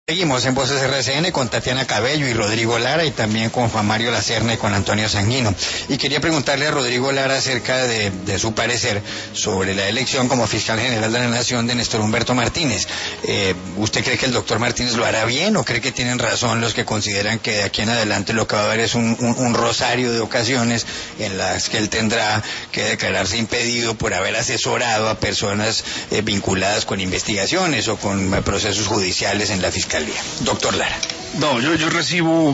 Seguimos en Voces RCN con Tatiana Cabello y Rodrigo Lara, y también con Juan Mario Lacerna y con Antonio Sanguino. Y quería preguntarle a Rodrigo Lara acerca de su parecer sobre la elección como fiscal general de la Nación de Néstor Humberto Martínez. ¿Usted cree que el doctor Martínez lo hará bien, o cree que tienen razón los que consideran que de aquí en adelante lo que va a haber es un rosario de ocasiones en las que él tendrá que declararse impedido por haber asesorado a personas vinculadas con investigaciones o con procesos judiciales en la fiscalía? Doctor Lara. No, yo recibo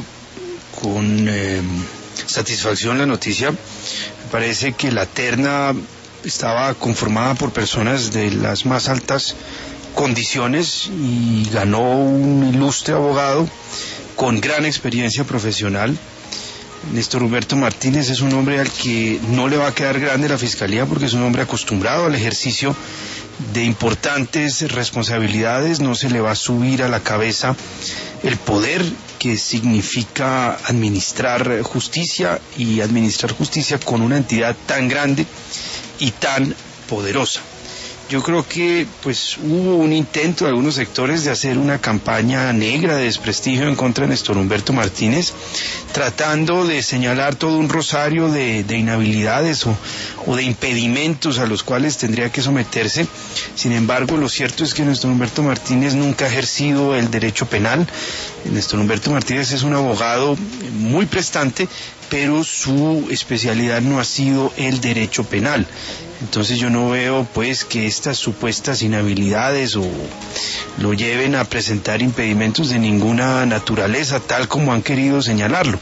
con satisfacción la noticia. Me parece que la terna estaba conformada por personas de las más altas condiciones y ganó un ilustre abogado con gran experiencia profesional. Néstor Humberto Martínez es un hombre al que no le va a quedar grande la fiscalía, porque es un hombre acostumbrado al ejercicio de importantes responsabilidades. No se le va a subir a la cabeza el poder que significa administrar justicia, y administrar justicia con una entidad tan grande y tan poderosa. Yo creo que pues hubo un intento de algunos sectores de hacer una campaña negra de desprestigio en contra de Néstor Humberto Martínez, tratando de señalar todo un rosario de inhabilidades o de impedimentos a los cuales tendría que someterse. Sin embargo, lo cierto es que Néstor Humberto Martínez nunca ha ejercido el derecho penal. Néstor Humberto Martínez es un abogado muy prestante, pero su especialidad no ha sido el derecho penal. Entonces yo no veo pues que estas supuestas inhabilidades o lo lleven a presentar impedimentos de ninguna naturaleza, tal como han querido señalarlo.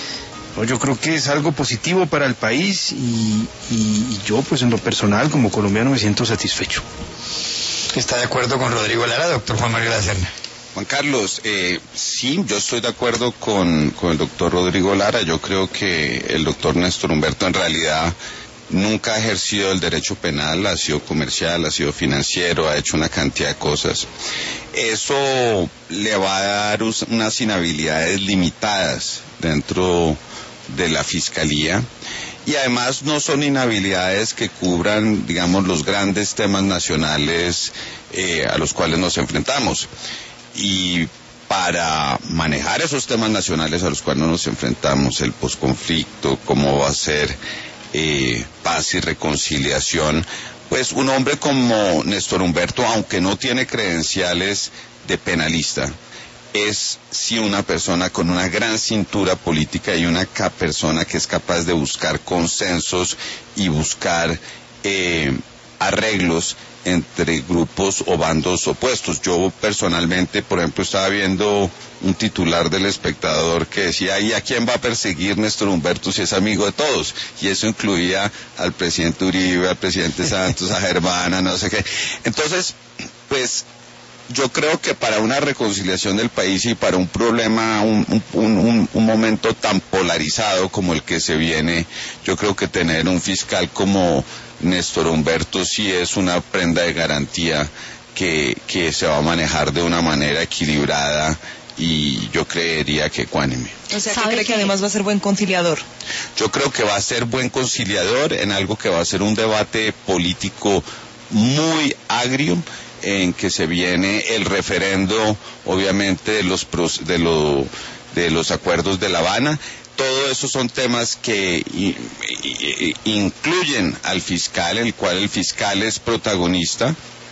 Yo creo que es algo positivo para el país y yo pues en lo personal como colombiano me siento satisfecho. ¿Está de acuerdo con Rodrigo Lara, doctor Juan Mario Lacerna? Juan Carlos, sí, yo estoy de acuerdo con el doctor Rodrigo Lara. Yo creo que el doctor Néstor Humberto en realidad nunca ha ejercido el derecho penal, ha sido comercial, ha sido financiero, ha hecho una cantidad de cosas. Eso le va a dar unas inhabilidades limitadas dentro de la fiscalía, y además no son inhabilidades que cubran, digamos, los grandes temas nacionales a los cuales nos enfrentamos. Y para manejar esos temas nacionales a los cuales nos enfrentamos, el posconflicto, cómo va a ser paz y reconciliación, pues un hombre como Néstor Humberto, aunque no tiene credenciales de penalista, es sí una persona con una gran cintura política y una persona que es capaz de buscar consensos y buscar arreglos entre grupos o bandos opuestos. Yo personalmente, por ejemplo, estaba viendo un titular del Espectador que decía: ¿y a quién va a perseguir Néstor Humberto si es amigo de todos? Y eso incluía al presidente Uribe, al presidente Santos, a Germana, no sé qué. Entonces, pues yo creo que para una reconciliación del país y para un problema, un momento tan polarizado como el que se viene, yo creo que tener un fiscal como Néstor Humberto sí es una prenda de garantía que se va a manejar de una manera equilibrada y yo creería que ecuánime. O sea, ¿cree que además va a ser buen conciliador? Yo creo que va a ser buen conciliador en algo que va a ser un debate político muy agrio, en que se viene el referendo, obviamente, de los acuerdos de La Habana. Todo eso son temas que incluyen al fiscal, en el cual el fiscal es protagonista,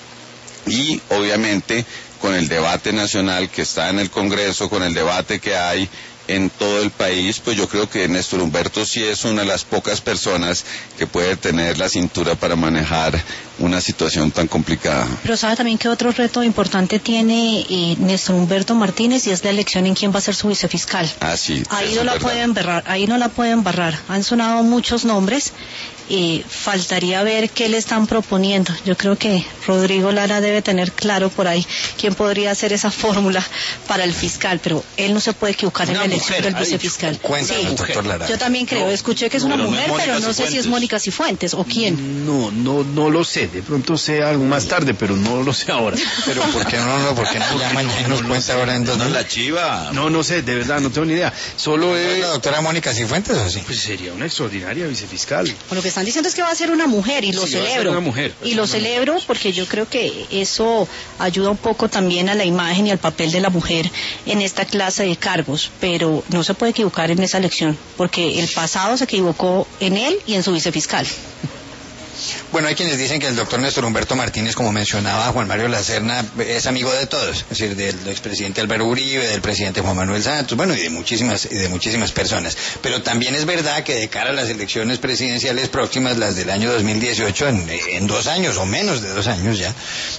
y obviamente con el debate nacional que está en el Congreso, con el debate que hay en todo el país, pues yo creo que Néstor Humberto sí es una de las pocas personas que puede tener la cintura para manejar una situación tan complicada. Pero sabe también que otro reto importante tiene Néstor Humberto Martínez, y es la elección en quién va a ser su vicefiscal. Ah, sí. Ahí no la pueden barrar, Han sonado muchos nombres. Faltaría ver qué le están proponiendo. Yo creo que Rodrigo Lara debe tener claro por ahí quién podría hacer esa fórmula para el fiscal, pero él no se puede equivocar en la elección. elección del vicefiscal. Cuéntanos, doctor Lara. Yo también creo, escuché que es una mujer, pero no sé si es Mónica Cifuentes o quién. No lo sé, de pronto sé algo más tarde, pero no lo sé ahora. Pero ¿por qué no llaman y nos cuenta ahora en dos? No, la chiva. No sé, de verdad, no tengo ni idea. Solo ¿Es la doctora Mónica Cifuentes o sí? Pues sería una extraordinaria vicefiscal. Bueno, lo que están diciendo es que va a ser una mujer y lo celebro. Una mujer. Y lo celebro porque yo creo que eso ayuda un poco también a la imagen y al papel de la mujer en esta clase de cargos, pero no se puede equivocar en esa elección, porque el pasado se equivocó en él y en su vicefiscal. Bueno, hay quienes dicen que el doctor Néstor Humberto Martínez, como mencionaba Juan Mario Lacerna, es amigo de todos, es decir, del expresidente Álvaro Uribe, del presidente Juan Manuel Santos, bueno, y de muchísimas personas. Pero también es verdad que de cara a las elecciones presidenciales próximas, las del año 2018, en 2 años o menos de 2 años ya,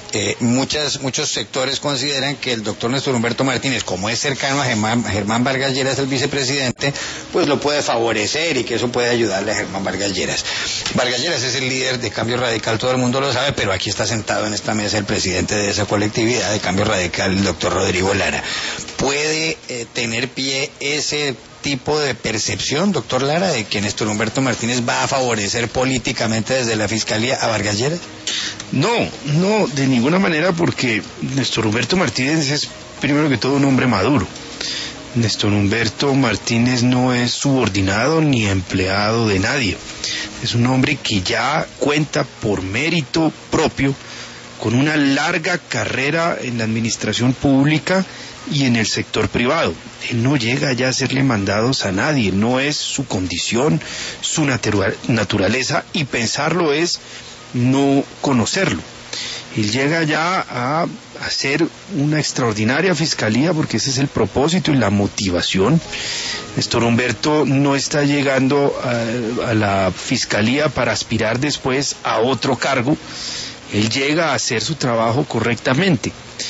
muchos sectores consideran que el doctor Néstor Humberto Martínez, como es cercano a Germán Vargas Lleras, el vicepresidente, pues lo puede favorecer y que eso puede ayudarle a Germán Vargas Lleras. Vargas Lleras es el líder de Cambio Radical, todo el mundo lo sabe, pero aquí está sentado en esta mesa el presidente de esa colectividad de Cambio Radical, el doctor Rodrigo Lara. ¿Puede tener pie ese tipo de percepción, doctor Lara, de que Néstor Humberto Martínez va a favorecer políticamente desde la Fiscalía a Vargas Lleras? No, de ninguna manera, porque Néstor Humberto Martínez es, primero que todo, un hombre maduro. Néstor Humberto Martínez no es subordinado ni empleado de nadie. Es un hombre que ya cuenta por mérito propio con una larga carrera en la administración pública y en el sector privado. Él no llega ya a hacerle mandados a nadie, no es su condición, su naturaleza, y pensarlo es no conocerlo. Él llega ya a hacer una extraordinaria fiscalía, porque ese es el propósito y la motivación. Néstor Humberto no está llegando a la fiscalía para aspirar después a otro cargo. Él llega a hacer su trabajo correctamente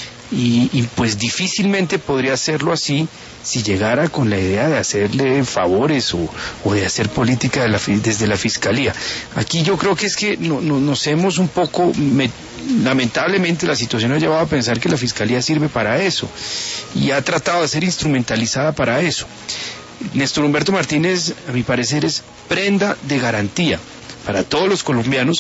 y pues difícilmente podría hacerlo así si llegara con la idea de hacerle favores o de hacer política desde la fiscalía. Aquí yo creo que es que nos hemos un poco, lamentablemente la situación ha llevado a pensar que la fiscalía sirve para eso y ha tratado de ser instrumentalizada para eso. Néstor Humberto Martínez, a mi parecer, es prenda de garantía para todos los colombianos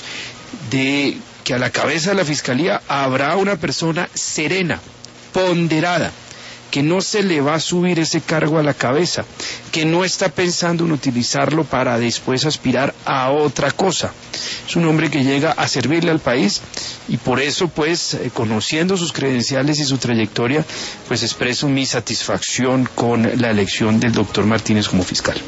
de que a la cabeza de la fiscalía habrá una persona serena, ponderada, que no se le va a subir ese cargo a la cabeza, que no está pensando en utilizarlo para después aspirar a otra cosa. Es un hombre que llega a servirle al país y por eso, pues, conociendo sus credenciales y su trayectoria, pues expreso mi satisfacción con la elección del doctor Martínez como fiscal.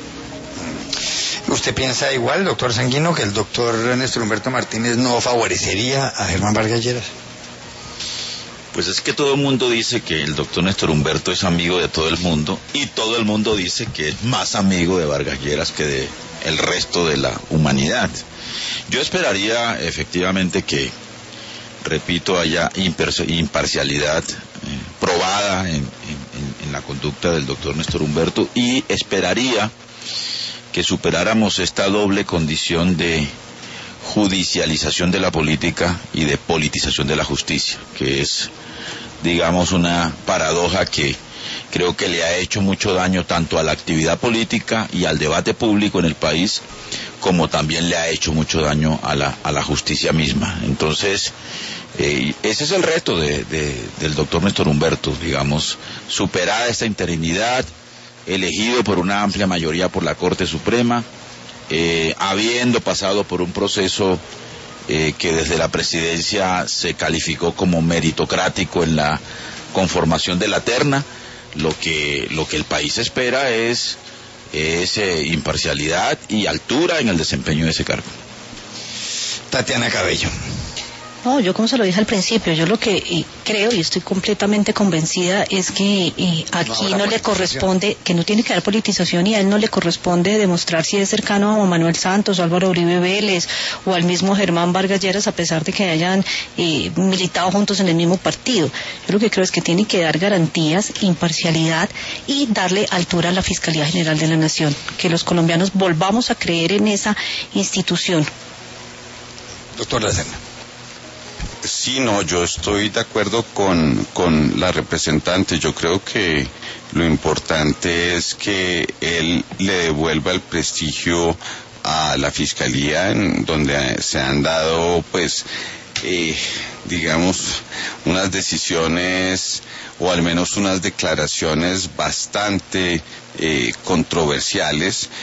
¿Usted piensa igual, doctor Sanguino, que el doctor Néstor Humberto Martínez no favorecería a Germán Vargas Lleras? Pues es que todo el mundo dice que el doctor Néstor Humberto es amigo de todo el mundo, y todo el mundo dice que es más amigo de Vargas Lleras que de el resto de la humanidad. Yo esperaría efectivamente que, repito, haya imparcialidad probada en la conducta del doctor Néstor Humberto, y esperaría que superáramos esta doble condición de judicialización de la política y de politización de la justicia, que es, digamos, una paradoja que creo que le ha hecho mucho daño tanto a la actividad política y al debate público en el país, como también le ha hecho mucho daño a la justicia misma. Entonces, ese es el reto del doctor Néstor Humberto, digamos, superar esta interinidad, elegido por una amplia mayoría por la Corte Suprema, habiendo pasado por un proceso que desde la presidencia se calificó como meritocrático en la conformación de la terna. Lo que el país espera es imparcialidad y altura en el desempeño de ese cargo. Tatiana Cabello. No, yo como se lo dije al principio, yo lo que creo y estoy completamente convencida es que aquí no le corresponde, que no tiene que haber politización, y a él no le corresponde demostrar si es cercano a Juan Manuel Santos, o Álvaro Uribe Vélez o al mismo Germán Vargas Lleras, a pesar de que hayan militado juntos en el mismo partido. Yo lo que creo es que tiene que dar garantías, imparcialidad y darle altura a la Fiscalía General de la Nación, que los colombianos volvamos a creer en esa institución. Doctor Lacerna. Sí. Sí, no, yo estoy de acuerdo con la representante. Yo creo que lo importante es que él le devuelva el prestigio a la Fiscalía, en donde se han dado, pues, digamos, unas decisiones o al menos unas declaraciones bastante controversiales.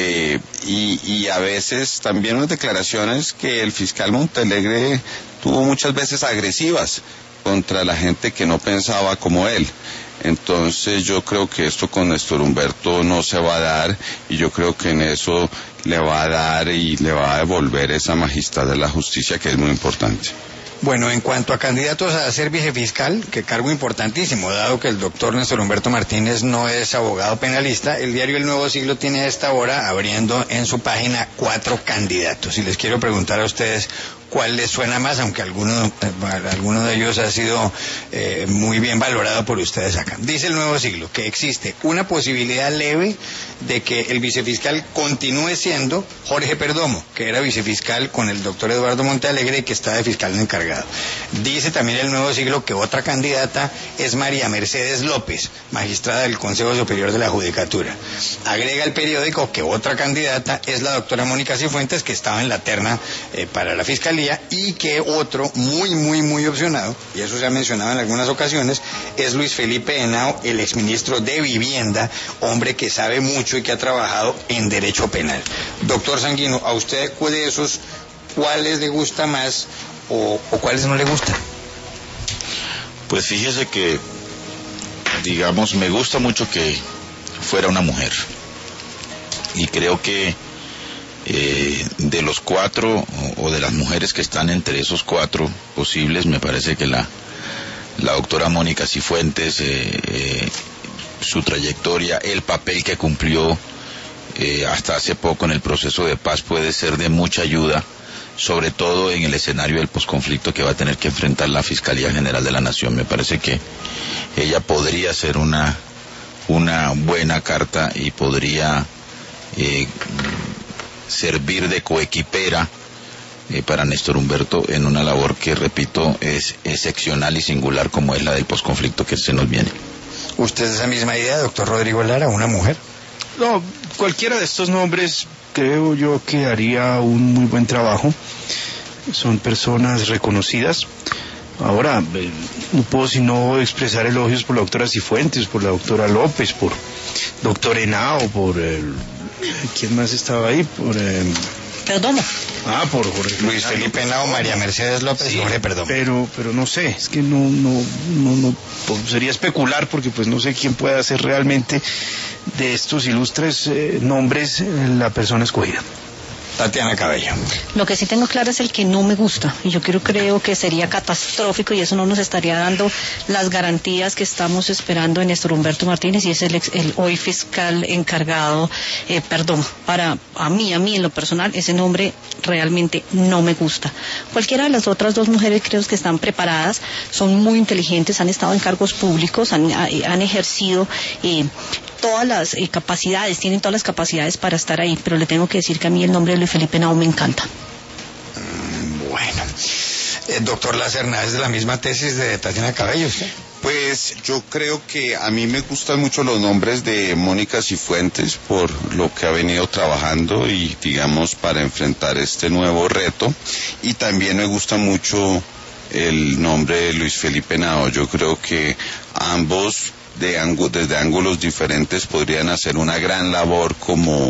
Y a veces también unas declaraciones que el fiscal Montealegre tuvo muchas veces agresivas contra la gente que no pensaba como él. Entonces yo creo que esto con Néstor Humberto no se va a dar, y yo creo que en eso le va a dar y le va a devolver esa majestad de la justicia, que es muy importante. Bueno, en cuanto a candidatos a ser vicefiscal, que cargo importantísimo, dado que el doctor Néstor Humberto Martínez no es abogado penalista, el diario El Nuevo Siglo tiene a esta hora abriendo en su página 4 candidatos. Y les quiero preguntar a ustedes cuál les suena más, aunque alguno de ellos ha sido muy bien valorado por ustedes acá. Dice El Nuevo Siglo que existe una posibilidad leve de que el vicefiscal continúe siendo Jorge Perdomo, que era vicefiscal con el doctor Eduardo Montealegre y que está de fiscal encargado. Dice también El Nuevo Siglo que otra candidata es María Mercedes López, magistrada del Consejo Superior de la Judicatura. Agrega el periódico que otra candidata es la doctora Mónica Cifuentes, que estaba en la terna para la fiscalía, y que otro muy opcionado, y eso se ha mencionado en algunas ocasiones, es Luis Felipe Henao, el exministro de Vivienda, hombre que sabe mucho y que ha trabajado en derecho penal. Doctor Sanguino, a usted de esos, ¿cuáles le gusta más o cuáles no le gustan? Pues fíjese que, digamos, me gusta mucho que fuera una mujer, y creo que de los 4 o de las mujeres que están entre esos 4 posibles, me parece que la doctora Mónica Cifuentes, su trayectoria, el papel que cumplió hasta hace poco en el proceso de paz puede ser de mucha ayuda, sobre todo en el escenario del posconflicto que va a tener que enfrentar la Fiscalía General de la Nación. Me parece que ella podría ser una buena carta y podría servir de coequipera para Néstor Humberto en una labor que, repito, es excepcional y singular, como es la del posconflicto que se nos viene. ¿Usted es esa misma idea, doctor Rodrigo Lara, una mujer? No, cualquiera de estos nombres creo yo que haría un muy buen trabajo. Son personas reconocidas. Ahora, no puedo sino expresar elogios por la doctora Cifuentes, por la doctora López, por doctor Henao, por ¿quién más estaba ahí? Perdomo. Por Jorge Luis Felipe Henao, María Mercedes López y Jorge Perdomo. Pero no sé, es que no sería especular, porque pues no sé quién puede hacer realmente de estos ilustres nombres la persona escogida. Tatiana Cabello. Lo que sí tengo claro es el que no me gusta, y yo creo que sería catastrófico, y eso no nos estaría dando las garantías que estamos esperando en Néstor Humberto Martínez, y es el hoy fiscal encargado, para a mí en lo personal, ese nombre realmente no me gusta. Cualquiera de las otras 2 mujeres creo que están preparadas, son muy inteligentes, han estado en cargos públicos, han ejercido todas las capacidades, tienen todas las capacidades para estar ahí, pero le tengo que decir que a mí el nombre de Luis Felipe Henao me encanta. Bueno, doctor Lacerna, ¿es de la misma tesis de Tatiana Cabello usted? Pues yo creo que a mí me gustan mucho los nombres de Mónica Cifuentes por lo que ha venido trabajando y, digamos, para enfrentar este nuevo reto, y también me gusta mucho el nombre de Luis Felipe Henao. Yo creo que ambos desde ángulos diferentes podrían hacer una gran labor como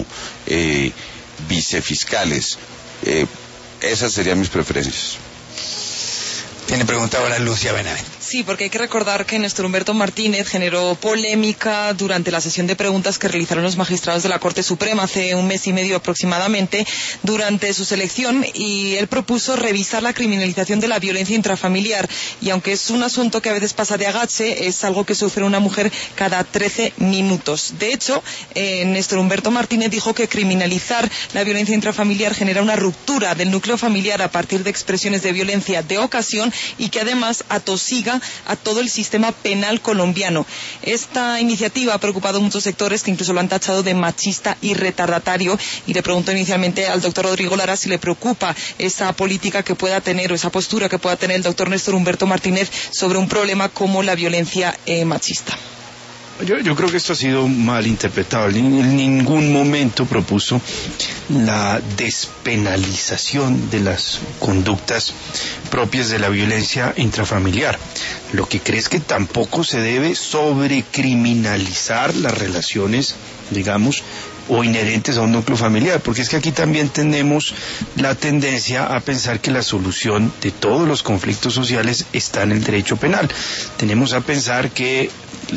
vicefiscales. Esas serían mis preferencias. Tiene pregunta ahora Lucia Benavente. Sí, porque hay que recordar que Néstor Humberto Martínez generó polémica durante la sesión de preguntas que realizaron los magistrados de la Corte Suprema hace 1 mes y medio aproximadamente, durante su selección, y él propuso revisar la criminalización de la violencia intrafamiliar, y aunque es un asunto que a veces pasa de agache, es algo que sufre una mujer cada 13 minutos. De hecho, Néstor Humberto Martínez dijo que criminalizar la violencia intrafamiliar genera una ruptura del núcleo familiar a partir de expresiones de violencia de ocasión, y que además atosiga a todo el sistema penal colombiano. Esta iniciativa ha preocupado a muchos sectores que incluso lo han tachado de machista y retardatario, y le pregunto inicialmente al doctor Rodrigo Lara si le preocupa esa política que pueda tener o esa postura que pueda tener el doctor Néstor Humberto Martínez sobre un problema como la violencia machista. Yo creo que esto ha sido mal interpretado. En ningún momento propuso la despenalización de las conductas propias de la violencia intrafamiliar. Lo que cree es que tampoco se debe sobrecriminalizar las relaciones, digamos, o inherentes a un núcleo familiar, porque es que aquí también tenemos la tendencia a pensar que la solución de todos los conflictos sociales está en el derecho penal. Tenemos a pensar que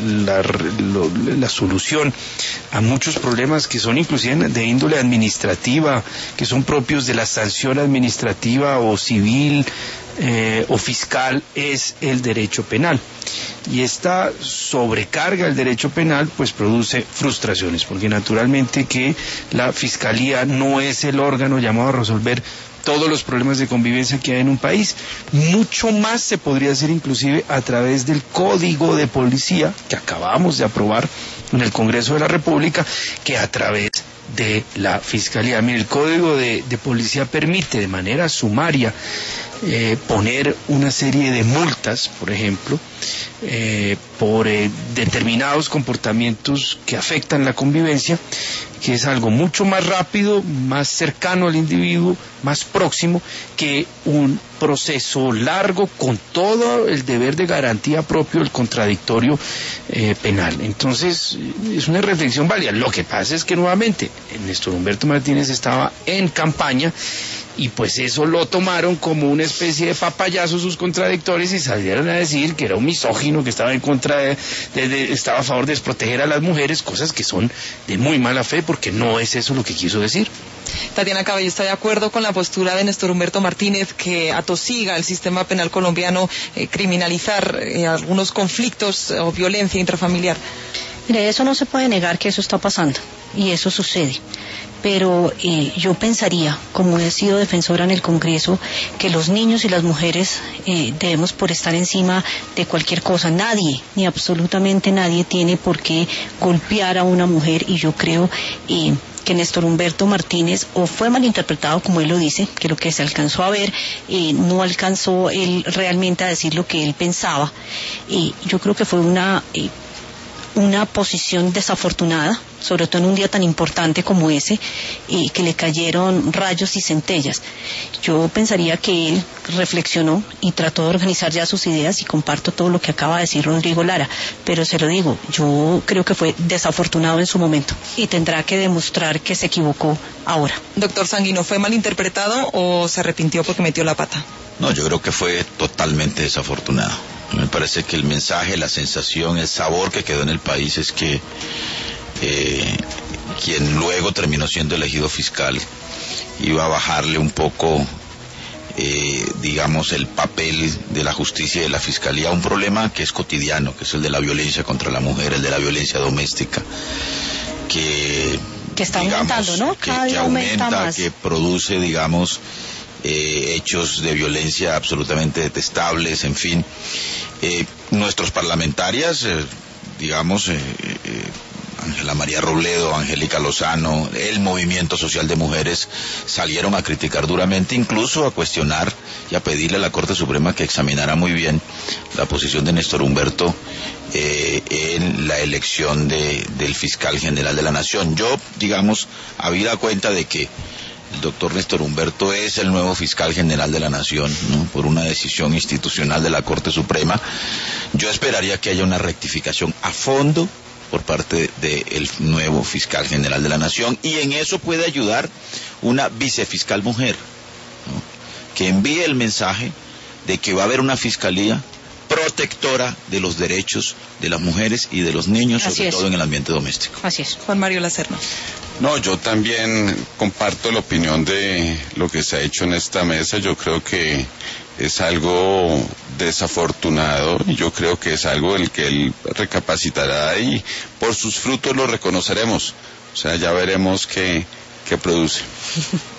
la solución a muchos problemas que son inclusive de índole administrativa, que son propios de la sanción administrativa o civil o fiscal, es el derecho penal. Y esta sobrecarga del derecho penal pues produce frustraciones, porque naturalmente que la fiscalía no es el órgano llamado a resolver todos los problemas de convivencia que hay en un país. Mucho más se podría hacer inclusive a través del Código de Policía que acabamos de aprobar en el Congreso de la República, que a través de la Fiscalía. Mire, el Código de Policía permite de manera sumaria poner una serie de multas, por ejemplo, por determinados comportamientos que afectan la convivencia, que es algo mucho más rápido, más cercano al individuo, más próximo que un proceso largo con todo el deber de garantía propio del contradictorio penal. Entonces, es una reflexión válida. Lo que pasa es que nuevamente Néstor Humberto Martínez estaba en campaña y pues eso lo tomaron como una especie de papayazo sus contradictores y salieron a decir que era un misógino, que estaba en contra estaba a favor de desproteger a las mujeres, cosas que son de muy mala fe, porque no es eso lo que quiso decir. Tatiana Cabello, ¿está de acuerdo con la postura de Néstor Humberto Martínez que atosiga el sistema penal colombiano criminalizar algunos conflictos o violencia intrafamiliar? Mire, eso no se puede negar que eso está pasando y eso sucede. Pero yo pensaría, como he sido defensora en el Congreso, que los niños y las mujeres debemos por estar encima de cualquier cosa. Nadie, ni absolutamente nadie, tiene por qué golpear a una mujer, y yo creo que Néstor Humberto Martínez o fue malinterpretado, como él lo dice, que lo que se alcanzó a ver no alcanzó él realmente a decir lo que él pensaba. Yo creo que fue una posición desafortunada, sobre todo en un día tan importante como ese, que le cayeron rayos y centellas. Yo pensaría que él reflexionó y trató de organizar ya sus ideas, y comparto todo lo que acaba de decir Rodrigo Lara, pero se lo digo, yo creo que fue desafortunado en su momento y tendrá que demostrar que se equivocó ahora. Doctor Sanguino, ¿fue malinterpretado o se arrepintió porque metió la pata? No, yo creo que fue totalmente desafortunado. Me parece que el mensaje, la sensación, el sabor que quedó en el país es que quien luego terminó siendo elegido fiscal iba a bajarle un poco, digamos, el papel de la justicia y de la fiscalía a un problema que es cotidiano, que es el de la violencia contra la mujer, el de la violencia doméstica, que está digamos, aumentando, ¿no? Cada día aumenta más, que produce, digamos, hechos de violencia absolutamente detestables, en fin. Nuestros parlamentarias, digamos, Ángela María Robledo, Angélica Lozano, el Movimiento Social de Mujeres salieron a criticar duramente, incluso a cuestionar y a pedirle a la Corte Suprema que examinara muy bien la posición de Néstor Humberto en la elección del fiscal general de la Nación. Yo, digamos, habida cuenta de que el doctor Néstor Humberto es el nuevo fiscal general de la Nación, ¿no?, por una decisión institucional de la Corte Suprema, yo esperaría que haya una rectificación a fondo por parte del nuevo fiscal general de la Nación, y en eso puede ayudar una vicefiscal mujer, ¿no?, que envíe el mensaje de que va a haber una fiscalía protectora de los derechos de las mujeres y de los niños, sobre todo en el ambiente doméstico. Así es. Juan Mario Lacerna. No, yo también comparto la opinión de lo que se ha hecho en esta mesa. Yo creo que es algo desafortunado, y yo creo que es algo el que él recapacitará y por sus frutos lo reconoceremos. O sea, ya veremos qué produce.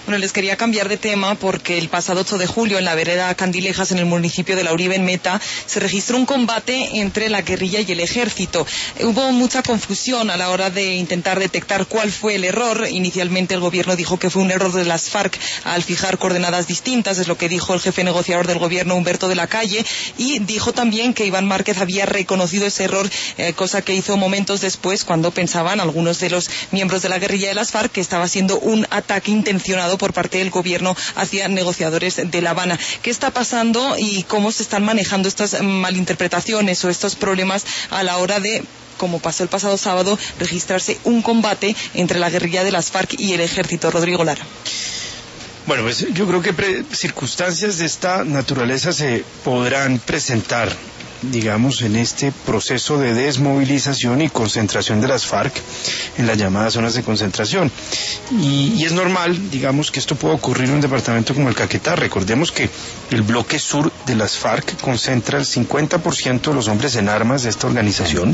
Bueno, les quería cambiar de tema porque el pasado 8 de julio en la vereda Candilejas, en el municipio de La Uribe, en Meta, se registró un combate entre la guerrilla y el ejército. Hubo mucha confusión a la hora de intentar detectar cuál fue el error. Inicialmente el gobierno dijo que fue un error de las FARC al fijar coordenadas distintas, es lo que dijo el jefe negociador del gobierno, Humberto de la Calle, y dijo también que Iván Márquez había reconocido ese error, cosa que hizo momentos después cuando pensaban algunos de los miembros de la guerrilla de las FARC que estaba siendo un ataque intencionado por parte del gobierno hacia negociadores de La Habana. ¿Qué está pasando y cómo se están manejando estas malinterpretaciones o estos problemas a la hora de, como pasó el pasado sábado, registrarse un combate entre la guerrilla de las FARC y el ejército? Rodrigo Lara. Bueno, pues yo creo que circunstancias de esta naturaleza se podrán presentar, digamos, en este proceso de desmovilización y concentración de las FARC en las llamadas zonas de concentración. Y es normal, digamos, que esto pueda ocurrir en un departamento como el Caquetá. Recordemos que el bloque sur de las FARC concentra el 50% de los hombres en armas de esta organización.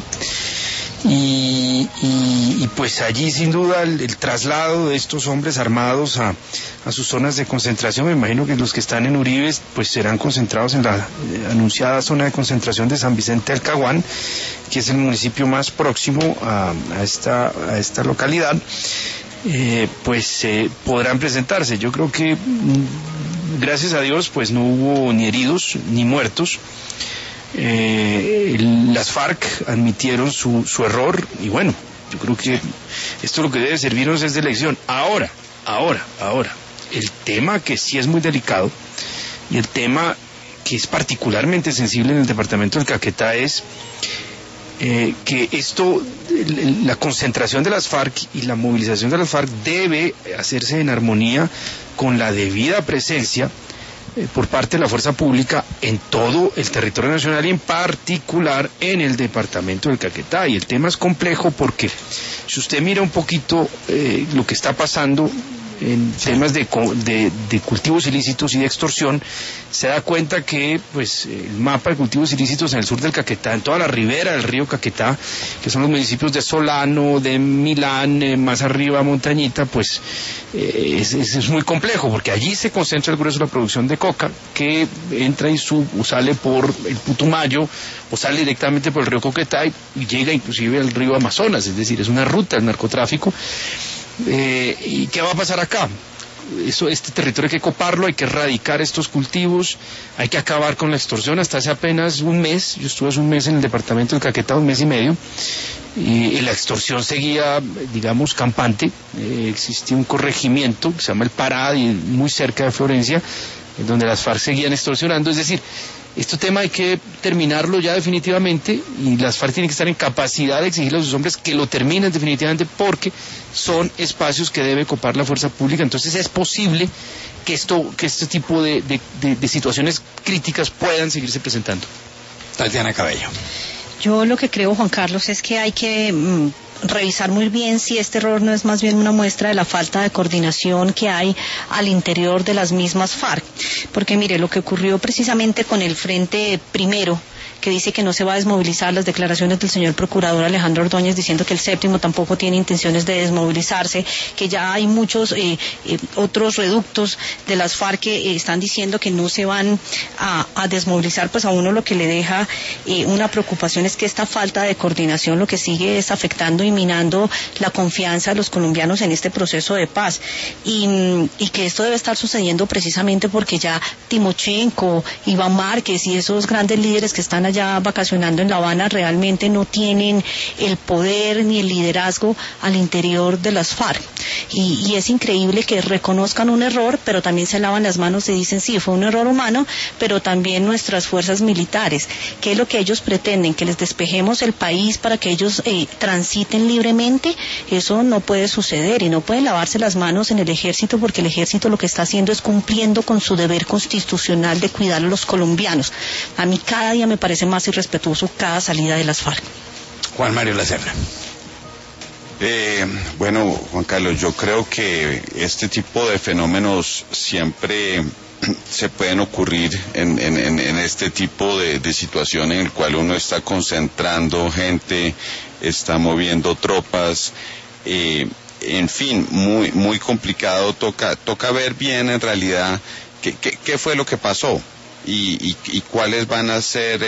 Y pues allí sin duda el traslado de estos hombres armados a sus zonas de concentración, me imagino que los que están en Uribe pues serán concentrados en la anunciada zona de concentración de San Vicente del Caguán, que es el municipio más próximo a esta localidad. Podrán presentarse. Yo creo que gracias a Dios pues no hubo ni heridos ni muertos. Las FARC admitieron su error y bueno, yo creo que esto lo que debe servirnos es de lección. Ahora, el tema que sí es muy delicado y el tema que es particularmente sensible en el departamento del Caquetá es que la concentración de las FARC y la movilización de las FARC debe hacerse en armonía con la debida presencia por parte de la fuerza pública en todo el territorio nacional y en particular en el departamento del Caquetá. Y el tema es complejo porque si usted mira un poquito lo que está pasando en temas de cultivos ilícitos y de extorsión, se da cuenta que pues el mapa de cultivos ilícitos en el sur del Caquetá, en toda la ribera del río Caquetá, que son los municipios de Solano, de Milán, más arriba Montañita, pues es muy complejo, porque allí se concentra el grueso de la producción de coca, que entra y sale por el Putumayo, o sale directamente por el río Caquetá y llega inclusive al río Amazonas, es decir, es una ruta del narcotráfico. ¿Y qué va a pasar acá? Este territorio hay que coparlo, hay que erradicar estos cultivos, hay que acabar con la extorsión. Hasta hace apenas un mes, yo estuve hace un mes en el departamento del Caquetá, un mes y medio, y la extorsión seguía, digamos, campante. Existía un corregimiento que se llama El Pará, muy cerca de Florencia, en donde las FARC seguían extorsionando. Es decir, este tema hay que terminarlo ya definitivamente y las FARC tienen que estar en capacidad de exigirle a sus hombres que lo terminen definitivamente porque son espacios que debe copar la fuerza pública. Entonces es posible que este tipo de situaciones críticas puedan seguirse presentando. Tatiana Cabello. Yo lo que creo, Juan Carlos, es que hay que revisar muy bien si este error no es más bien una muestra de la falta de coordinación que hay al interior de las mismas FARC. Porque mire, lo que ocurrió precisamente con el Frente Primero, que dice que no se va a desmovilizar, las declaraciones del señor procurador Alejandro Ordóñez diciendo que el séptimo tampoco tiene intenciones de desmovilizarse, que ya hay muchos otros reductos de las FARC que están diciendo que no se van a desmovilizar, pues a uno lo que le deja una preocupación es que esta falta de coordinación lo que sigue es afectando y minando la confianza de los colombianos en este proceso de paz y que esto debe estar sucediendo precisamente porque ya Timochenko, Iván Márquez y esos grandes líderes que están allá vacacionando en La Habana realmente no tienen el poder ni el liderazgo al interior de las FARC y es increíble que reconozcan un error pero también se lavan las manos y dicen sí, fue un error humano, pero también nuestras fuerzas militares, ¿qué es lo que ellos pretenden? Que les despejemos el país para que ellos transiten libremente. Eso no puede suceder y no pueden lavarse las manos en el ejército porque el ejército lo que está haciendo es cumpliendo con su deber constitucional de cuidar a los colombianos. A mí cada día me parece más irrespetuoso cada salida de las FARC. Juan Mario Lacerda. Bueno, Juan Carlos, yo creo que este tipo de fenómenos siempre se pueden ocurrir en este tipo de situación en el cual uno está concentrando gente, está moviendo tropas. en fin, muy complicado. Toca ver bien en realidad qué fue lo que pasó y cuáles van a ser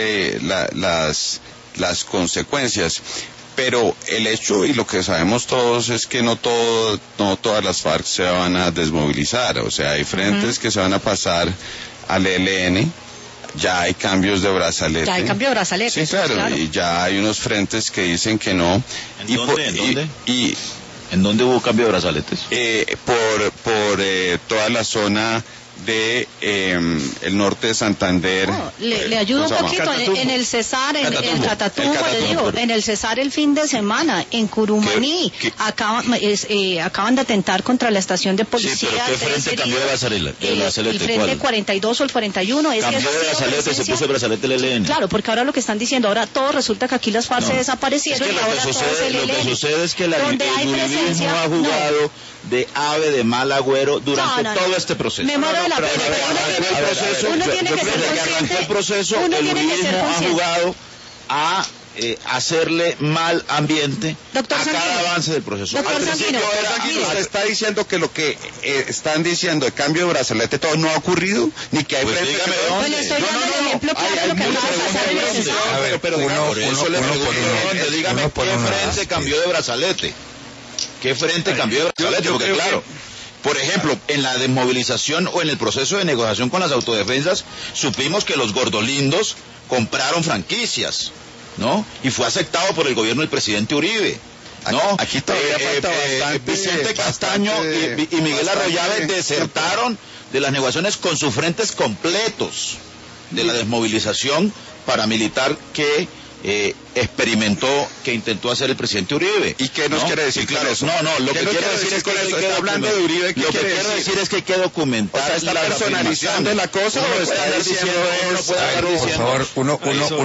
las consecuencias. Pero el hecho y lo que sabemos todos es que no todas las FARC se van a desmovilizar. O sea, hay frentes que se van a pasar al ELN. Ya hay cambios de brazalete. Ya hay cambio de brazalete. Sí, claro. Y ya hay unos frentes que dicen que no. ¿En dónde? ¿En dónde hubo cambio de brazaletes? Por toda la zona de el norte de Santander. No, le ayudo un poquito en el Cesar, en el Catatumbo, le digo, en el Cesar el fin de semana, en Curumaní, acaban de atentar contra la estación de policía. Sí, pero ¿qué frente cambió de brazalete? El frente 42 o el 41. Cambió de brazalete, se puso el brazalete del ELN. Claro, porque ahora lo que están diciendo, ahora todo resulta que aquí las FARC se desaparecieron, es que y ahora todo es el ELN. Lo que sucede es que el uribismo ha jugado de ave de mal agüero durante todo este proceso. Me muero de la pena, pero uno tiene que ser consciente. El proceso, el uribismo ha jugado a hacerle mal ambiente a cada avance del proceso. Al principio usted está diciendo que lo que están diciendo de cambio de brazalete todo no ha ocurrido, ni que hay frente. Dígame dónde. Pues estoy dando el ejemplo claro de lo que acaba de pasar en el Cesar. A ver, pero dígame qué frente cambió de brazalete. ¿Qué frente cambió de brazalete? Porque claro, por ejemplo, en la desmovilización o en el proceso de negociación con las autodefensas, supimos que los gordolindos compraron franquicias, ¿no? Y fue aceptado por el gobierno del presidente Uribe, ¿no? Aquí todavía falta bastante. Vicente Castaño y Miguel Arroyave desertaron de las negociaciones con sus frentes completos de la desmovilización paramilitar que que intentó hacer el presidente Uribe. ¿Y qué nos quiere decir con eso? Lo que quiero decir es que está hablando de Uribe. Lo que quiero decir es que hay que documentar. O sea, está personalizando la cosa. Uno está diciendo eso. Por favor, uno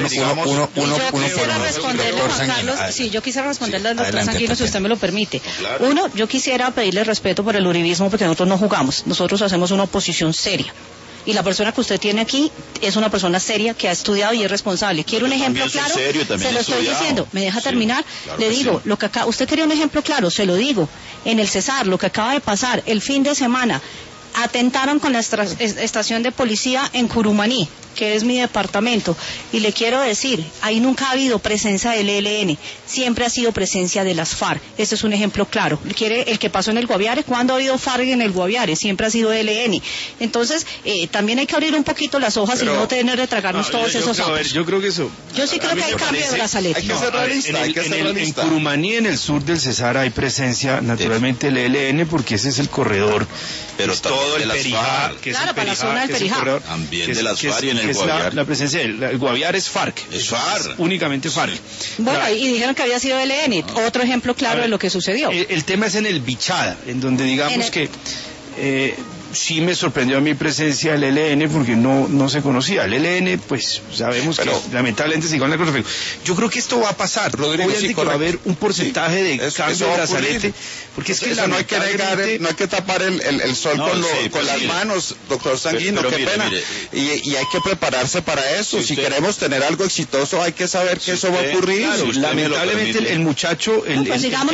yo quisiera responderle al doctor Sanguino, si usted me lo permite. Uno, yo quisiera pedirle respeto por el uribismo, porque nosotros no jugamos, nosotros hacemos una oposición seria. Y la persona que usted tiene aquí es una persona seria que ha estudiado y es responsable. ¿Quiere un ejemplo claro? Se lo estoy diciendo. ¿Me deja terminar? Claro, le digo, lo que acá, usted quería un ejemplo claro, se lo digo. En el Cesar, lo que acaba de pasar, el fin de semana, atentaron con la estación de policía en Curumaní, que es mi departamento, y le quiero decir, ahí nunca ha habido presencia del ELN, siempre ha sido presencia de las FARC. Este es un ejemplo claro. El que pasó en el Guaviare, ¿cuándo ha habido FARC en el Guaviare? Siempre ha sido ELN. Entonces, también hay que abrir un poquito las hojas y no tener de tragarnos todos esos sapos. Yo creo que eso... Yo sí creo que hay cambio de brazalete. Hay que ser realista, En Curumaní, en el sur del Cesar, hay presencia, naturalmente, del ELN, porque ese es el corredor. Pero todo el Perijá, que es el para la zona del Perijá. También de las FARC y en el es la presencia del Guaviare es FARC. Es FARC. Únicamente FARC. Bueno, claro. Y dijeron que había sido ELN. Otro ejemplo claro de lo que sucedió. El tema es en el Bichada, en donde digamos que sí me sorprendió a mi presencia el ELN porque no se conocía. El ELN, pues sabemos que lamentablemente se encuentra con. Yo creo que esto va a pasar. Rodrigo, obviamente que va a haber un porcentaje de cambio de brazalete, porque es que eso no hay que negar, no hay que tapar el sol con las manos, doctor Sanguino, qué pena. Y hay que prepararse para eso. Si queremos tener algo exitoso, hay que saber que eso va a ocurrir. Claro, lamentablemente el muchacho, el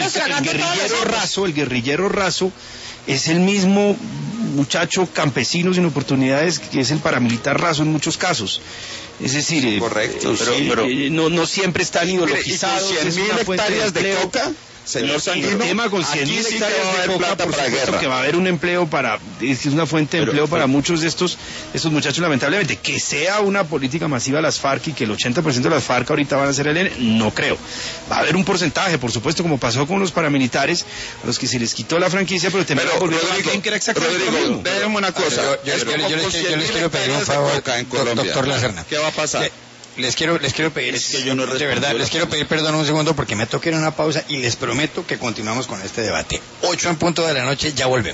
guerrillero raso, es el mismo muchacho campesino sin oportunidades que es el paramilitar raso en muchos casos. Es decir, correcto, pero no siempre están ideologizados. ¿Y con 100.000 hectáreas de coca? Señor Sanguino, el tema con 100.000 hectáreas de coca, por supuesto que va a haber un empleo es una fuente de empleo para muchos de estos muchachos, lamentablemente. Que sea una política masiva las FARC y que el 80% de las FARC ahorita van a ser ELN, no creo. Va a haber un porcentaje, por supuesto, como pasó con los paramilitares, a los que se les quitó la franquicia, pero también volvieron a alguien que era exactamente lo mismo. Déjeme una cosa. Yo les quiero pedir un favor, doctor Lacerna. ¿Qué va a pasar? Les quiero pedir, es que yo no de verdad, les quiero pedir perdón un segundo porque me toca ir a una pausa y les prometo que continuamos con este debate. 8 en punto de la noche, ya volvemos.